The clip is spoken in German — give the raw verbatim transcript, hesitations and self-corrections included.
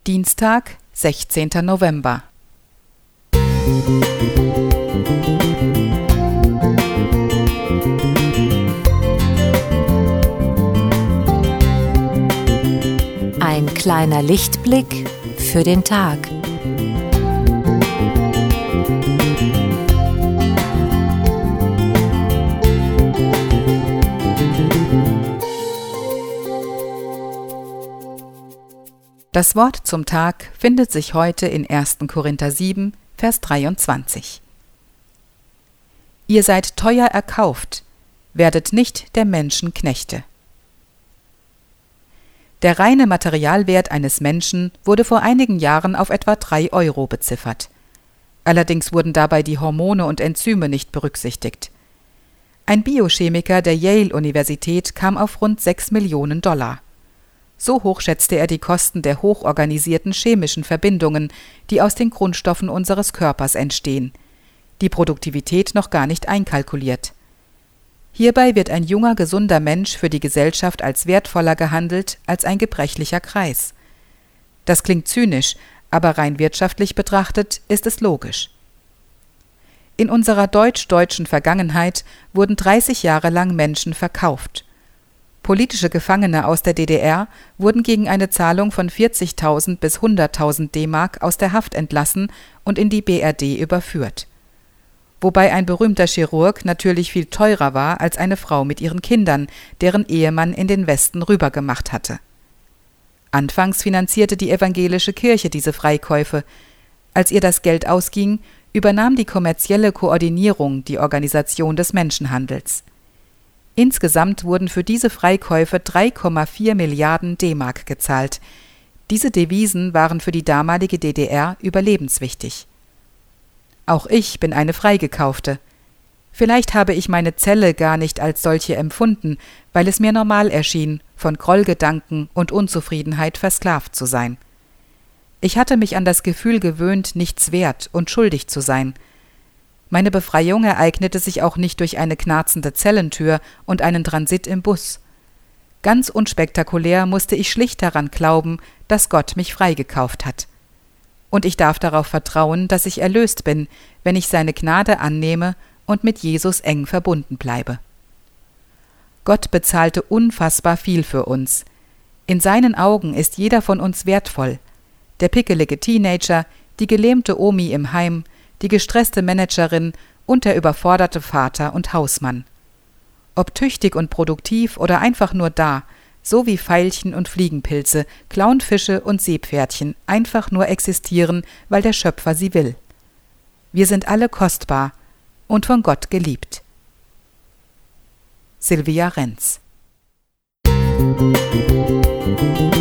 Dienstag, sechzehnter November. Ein kleiner Lichtblick für den Tag. Das Wort zum Tag findet sich heute in erster Korinther sieben, Vers dreiundzwanzig. Ihr seid teuer erkauft, werdet nicht der Menschen Knechte. Der reine Materialwert eines Menschen wurde vor einigen Jahren auf etwa drei Euro beziffert. Allerdings wurden dabei die Hormone und Enzyme nicht berücksichtigt. Ein Biochemiker der Yale-Universität kam auf rund sechs Millionen Dollar. So hoch schätzte er die Kosten der hochorganisierten chemischen Verbindungen, die aus den Grundstoffen unseres Körpers entstehen, die Produktivität noch gar nicht einkalkuliert. Hierbei wird ein junger, gesunder Mensch für die Gesellschaft als wertvoller gehandelt als ein gebrechlicher Kreis. Das klingt zynisch, aber rein wirtschaftlich betrachtet ist es logisch. In unserer deutsch-deutschen Vergangenheit wurden dreißig Jahre lang Menschen verkauft. Politische Gefangene aus der D D R wurden gegen eine Zahlung von vierzigtausend bis hunderttausend D-Mark aus der Haft entlassen und in die B R D überführt. Wobei ein berühmter Chirurg natürlich viel teurer war als eine Frau mit ihren Kindern, deren Ehemann in den Westen rübergemacht hatte. Anfangs finanzierte die evangelische Kirche diese Freikäufe. Als ihr das Geld ausging, übernahm die kommerzielle Koordinierung die Organisation des Menschenhandels. Insgesamt wurden für diese Freikäufe drei Komma vier Milliarden D-Mark gezahlt. Diese Devisen waren für die damalige D D R überlebenswichtig. Auch ich bin eine Freigekaufte. Vielleicht habe ich meine Zelle gar nicht als solche empfunden, weil es mir normal erschien, von Grollgedanken und Unzufriedenheit versklavt zu sein. Ich hatte mich an das Gefühl gewöhnt, nichts wert und schuldig zu sein. Meine Befreiung ereignete sich auch nicht durch eine knarzende Zellentür und einen Transit im Bus. Ganz unspektakulär musste ich schlicht daran glauben, dass Gott mich freigekauft hat. Und ich darf darauf vertrauen, dass ich erlöst bin, wenn ich seine Gnade annehme und mit Jesus eng verbunden bleibe. Gott bezahlte unfassbar viel für uns. In seinen Augen ist jeder von uns wertvoll. Der pickelige Teenager, die gelähmte Omi im Heim, die gestresste Managerin und der überforderte Vater und Hausmann. Ob tüchtig und produktiv oder einfach nur da, so wie Veilchen und Fliegenpilze, Clownfische und Seepferdchen einfach nur existieren, weil der Schöpfer sie will. Wir sind alle kostbar und von Gott geliebt. Sylvia Renz.